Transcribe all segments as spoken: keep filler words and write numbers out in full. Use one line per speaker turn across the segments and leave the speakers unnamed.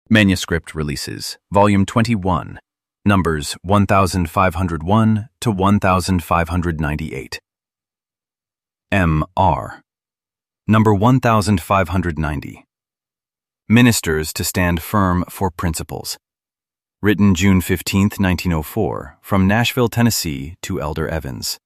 Manuscript Releases, Volume twenty-one, Numbers one thousand five hundred one to one thousand five hundred ninety-eight. M R Number one thousand five hundred ninety. Ministers to Stand Firm for Principles. Written June fifteenth, nineteen oh four, from Nashville, Tennessee to Elder Evans.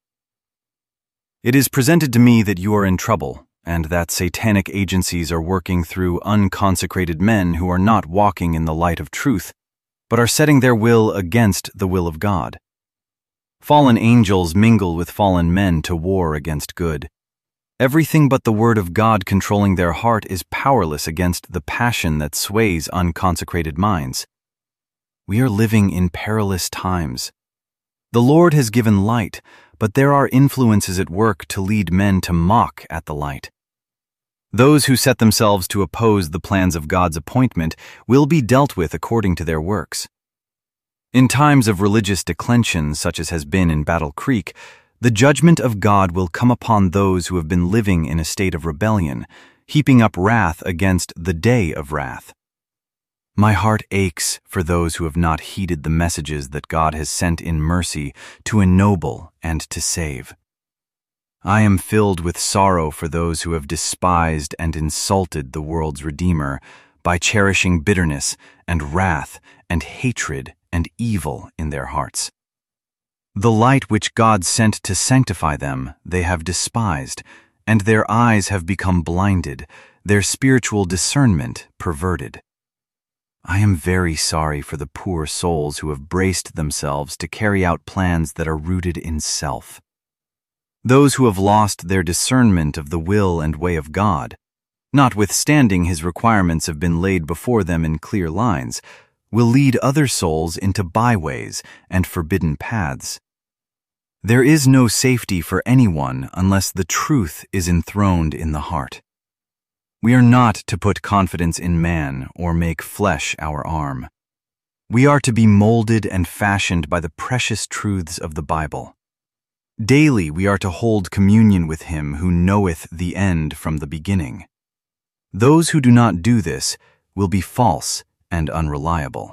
It is presented to me that you are in trouble, and that satanic agencies are working through unconsecrated men who are not walking in the light of truth, but are setting their will against the will of God. Fallen angels mingle with fallen men to war against good. Everything but the word of God controlling their heart is powerless against the passion that sways unconsecrated minds. We are living in perilous times. The Lord has given light, but there are influences at work to lead men to mock at the light. Those who set themselves to oppose the plans of God's appointment will be dealt with according to their works. In times of religious declension, such as has been in Battle Creek, the judgment of God will come upon those who have been living in a state of rebellion, heaping up wrath against the day of wrath. My heart aches for those who have not heeded the messages that God has sent in mercy to ennoble and to save. I am filled with sorrow for those who have despised and insulted the world's Redeemer by cherishing bitterness and wrath and hatred and evil in their hearts. The light which God sent to sanctify them they have despised, and their eyes have become blinded, their spiritual discernment perverted. I am very sorry for the poor souls who have braced themselves to carry out plans that are rooted in self. Those who have lost their discernment of the will and way of God, notwithstanding His requirements have been laid before them in clear lines, will lead other souls into byways and forbidden paths. There is no safety for anyone unless the truth is enthroned in the heart. We are not to put confidence in man or make flesh our arm. We are to be molded and fashioned by the precious truths of the Bible. Daily we are to hold communion with Him who knoweth the end from the beginning. Those who do not do this will be false and unreliable.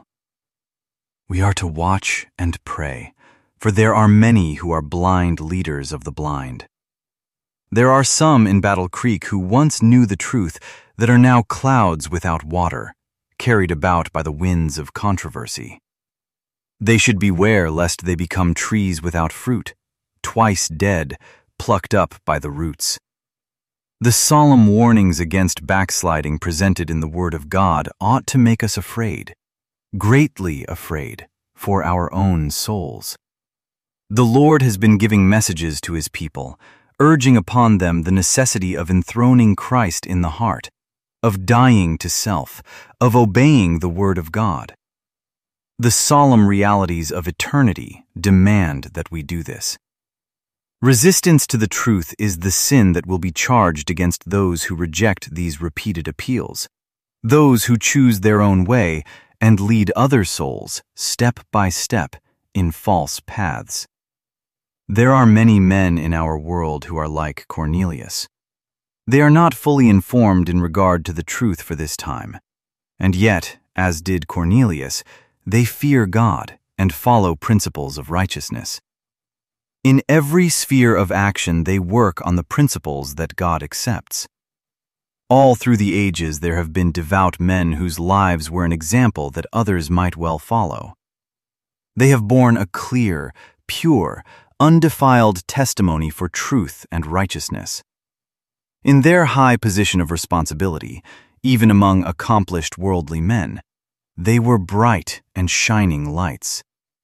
We are to watch and pray, for there are many who are blind leaders of the blind. There are some in Battle Creek who once knew the truth that are now clouds without water, carried about by the winds of controversy. They should beware lest they become trees without fruit, twice dead, plucked up by the roots. The solemn warnings against backsliding presented in the Word of God ought to make us afraid, greatly afraid, for our own souls. The Lord has been giving messages to His people, urging upon them the necessity of enthroning Christ in the heart, of dying to self, of obeying the Word of God. The solemn realities of eternity demand that we do this. Resistance to the truth is the sin that will be charged against those who reject these repeated appeals, those who choose their own way and lead other souls, step by step, in false paths. There are many men in our world who are like Cornelius. They are not fully informed in regard to the truth for this time, and yet, as did Cornelius, they fear God and follow principles of righteousness. In every sphere of action they work on the principles that God accepts. All through the ages there have been devout men whose lives were an example that others might well follow. They have borne a clear, pure, undefiled testimony for truth and righteousness. In their high position of responsibility, even among accomplished worldly men, they were bright and shining lights.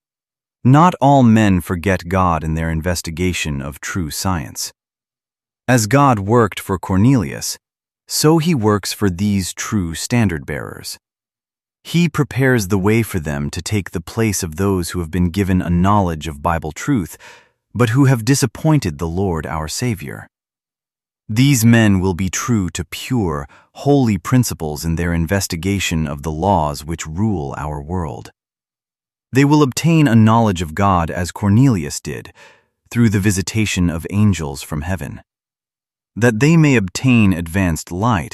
Not all men forget God in their investigation of true science. As God worked for Cornelius, so He works for these true standard-bearers. He prepares the way for them to take the place of those who have been given a knowledge of Bible truth, but who have disappointed the Lord our Savior. These men will be true to pure, holy principles in their investigation of the laws which rule our world. They will obtain a knowledge of God as Cornelius did, through the visitation of angels from heaven. That they may obtain advanced light,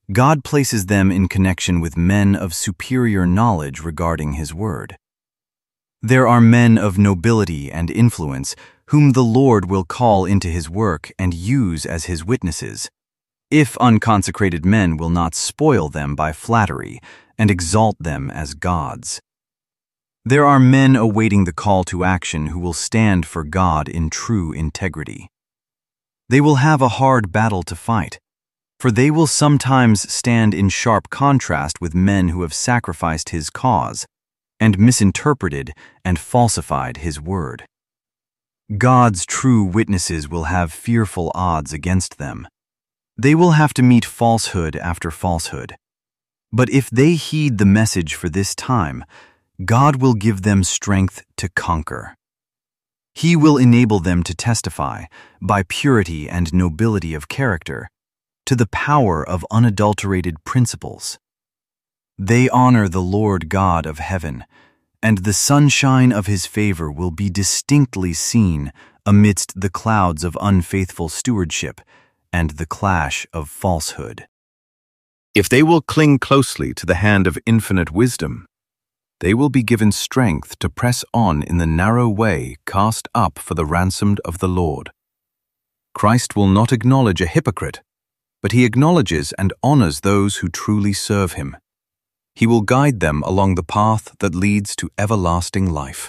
God places them in connection with men of superior knowledge regarding His word. There are men of nobility and influence whom the Lord will call into His work and use as His witnesses, if unconsecrated men will not spoil them by flattery and exalt them as gods. There are men awaiting the call to action who will stand for God in true integrity. They will have a hard battle to fight, for they will sometimes stand in sharp contrast with men who have sacrificed His cause and misinterpreted and falsified His word. God's true witnesses will have fearful odds against them. They will have to meet falsehood after falsehood. But if they heed the message for this time, God will give them strength to conquer. He will enable them to testify, by purity and nobility of character, to the power of unadulterated principles. They honor the Lord God of heaven, and the sunshine of His favor will be distinctly seen amidst the clouds of unfaithful stewardship and the clash of falsehood.
If they will cling closely to the hand of infinite wisdom, they will be given strength to press on in the narrow way cast up for the ransomed of the Lord. Christ will not acknowledge a hypocrite, but He acknowledges and honors those who truly serve Him. He will guide them along the path that leads to everlasting life.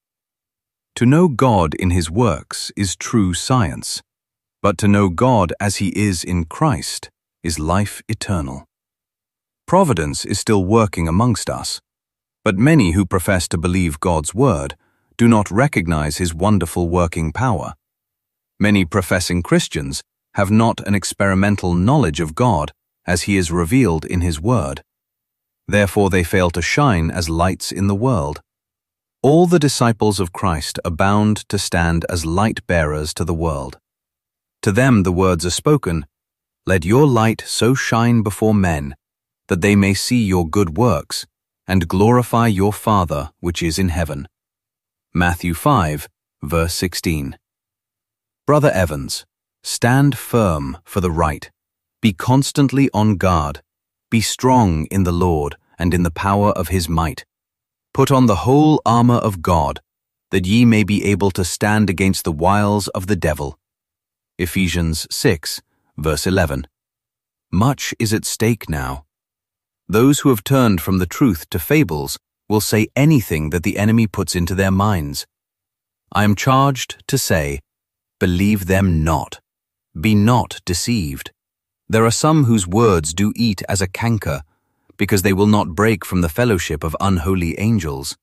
To know God in His works is true science, but to know God as He is in Christ is life eternal. Providence is still working amongst us, but many who profess to believe God's word do not recognize His wonderful working power. Many professing Christians have not an experimental knowledge of God as He is revealed in His word. Therefore they fail to shine as lights in the world. All the disciples of Christ are bound to stand as light bearers to the world. To them the words are spoken, "Let your light so shine before men, that they may see your good works, and glorify your Father which is in heaven." Matthew five, verse sixteen. Brother Evans, stand firm for the right. Be constantly on guard. Be strong in the Lord and in the power of His might. Put on the whole armor of God, that ye may be able to stand against the wiles of the devil. Ephesians six, verse eleven. Much is at stake now. Those who have turned from the truth to fables will say anything that the enemy puts into their minds. I am charged to say, believe them not. Be not deceived. There are some whose words do eat as a canker, because they will not break from the fellowship of unholy angels.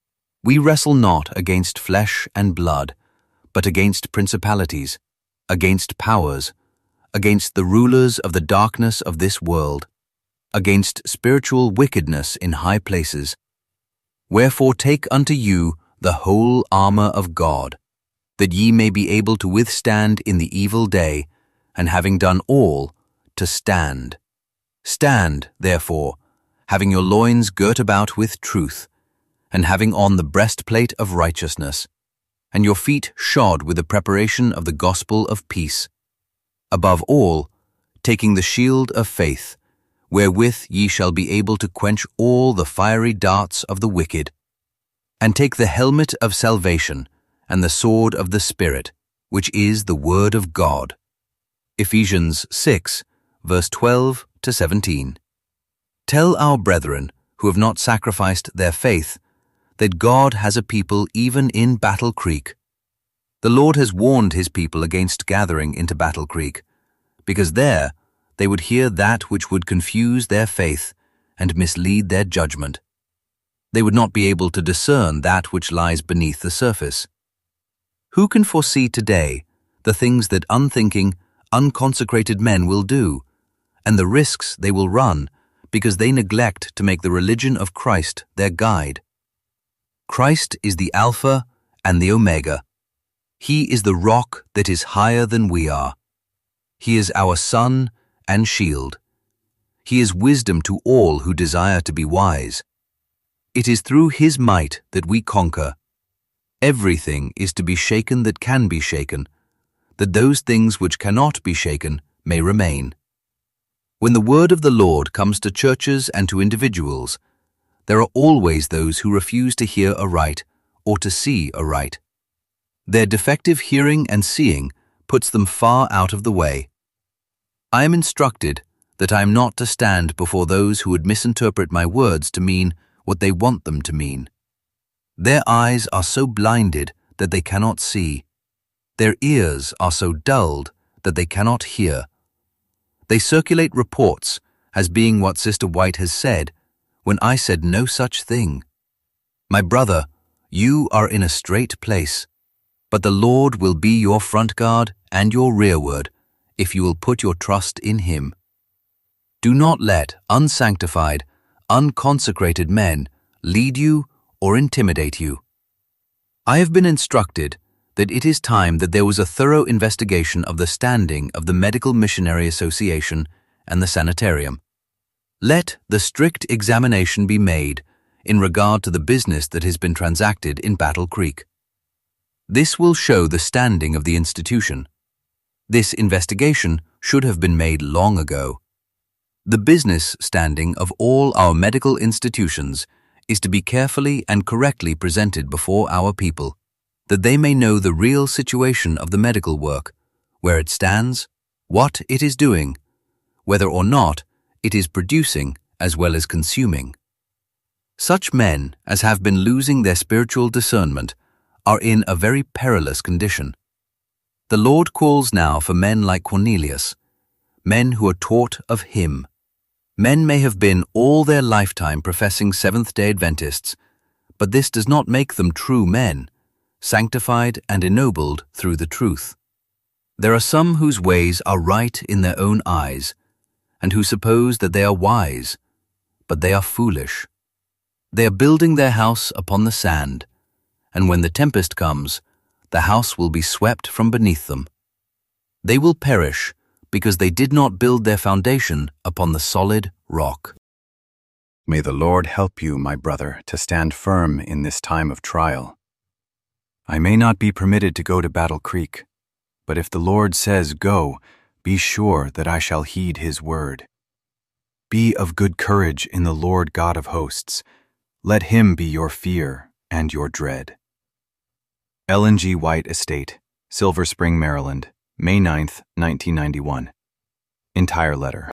We wrestle not against flesh and blood, but against principalities, against powers, against the rulers of the darkness of this world, against spiritual wickedness in high places. Wherefore take unto you the whole armor of God, that ye may be able to withstand in the evil day, and having done all, to stand. Stand, therefore, having your loins girt about with truth, and having on the breastplate of righteousness, and your feet shod with the preparation of the gospel of peace. Above all, taking the shield of faith, wherewith ye shall be able to quench all the fiery darts of the wicked, and take the helmet of salvation, and the sword of the Spirit, which is the word of God. Ephesians six, verse twelve to seventeen. Tell our brethren, who have not sacrificed their faith, that God has a people even in Battle Creek. The Lord has warned His people against gathering into Battle Creek, because there they would hear that which would confuse their faith and mislead their judgment. They would not be able to discern that which lies beneath the surface. Who can foresee today the things that unthinking, unconsecrated men will do, and the risks they will run because they neglect to make the religion of Christ their guide? Christ is the Alpha and the Omega. He is the rock that is higher than we are. He is our sun and shield. He is wisdom to all who desire to be wise. It is through His might that we conquer. Everything is to be shaken that can be shaken, that those things which cannot be shaken may remain. When the word of the Lord comes to churches and to individuals, there are always those who refuse to hear aright or to see aright. Their defective hearing and seeing puts them far out of the way. I am instructed that I am not to stand before those who would misinterpret my words to mean what they want them to mean. Their eyes are so blinded that they cannot see. Their ears are so dulled that they cannot hear. They circulate reports as being what Sister White has said, when I said no such thing. My brother, you are in a straight place, but the Lord will be your front guard and your rearward if you will put your trust in Him. Do not let unsanctified, unconsecrated men lead you or intimidate you. I have been instructed that it is time that there was a thorough investigation of the standing of the Medical Missionary Association and the Sanitarium. Let the strict examination be made in regard to the business that has been transacted in Battle Creek. This will show the standing of the institution. This investigation should have been made long ago. The business standing of all our medical institutions is to be carefully and correctly presented before our people, that they may know the real situation of the medical work, where it stands, what it is doing, whether or not it is producing as well as consuming. Such men as have been losing their spiritual discernment are in a very perilous condition. The Lord calls now for men like Cornelius, men who are taught of Him. Men may have been all their lifetime professing Seventh-day Adventists, but this does not make them true men, sanctified and ennobled through the truth. There are some whose ways are right in their own eyes, and who suppose that they are wise, but they are foolish. They are building their house upon the sand, and when the tempest comes, the house will be swept from beneath them. They will perish because they did not build their foundation upon the solid rock.
May the Lord help you, my brother, to stand firm in this time of trial. I may not be permitted to go to Battle Creek, but if the Lord says go, be sure that I shall heed His word. Be of good courage in the Lord God of hosts. Let Him be your fear and your dread. Ellen G. White Estate, Silver Spring, Maryland, May ninth, nineteen ninety-one. Entire letter.